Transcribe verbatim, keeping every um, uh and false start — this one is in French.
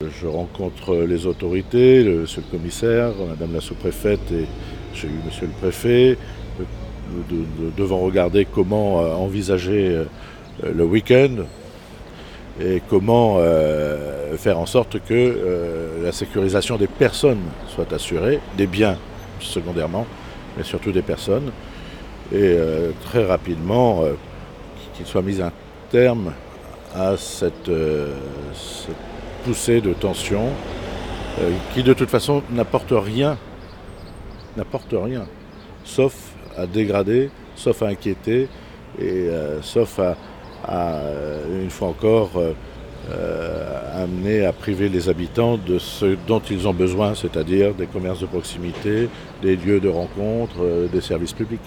Je rencontre les autorités, le monsieur le commissaire, madame la sous-préfète et j'ai eu monsieur le préfet. Nous, nous devons regarder comment envisager le week-end et comment euh, faire en sorte que euh, la sécurisation des personnes soit assurée, des biens secondairement, mais surtout des personnes, et euh, très rapidement euh, qu'il soit mis un terme à cette, euh, cette poussée de tension euh, qui de toute façon n'apporte rien, n'apporte rien, sauf à dégrader, sauf à inquiéter et euh, sauf à, à, une fois encore, euh, euh, amener à priver les habitants de ce dont ils ont besoin, c'est-à-dire des commerces de proximité, des lieux de rencontre, euh, des services publics.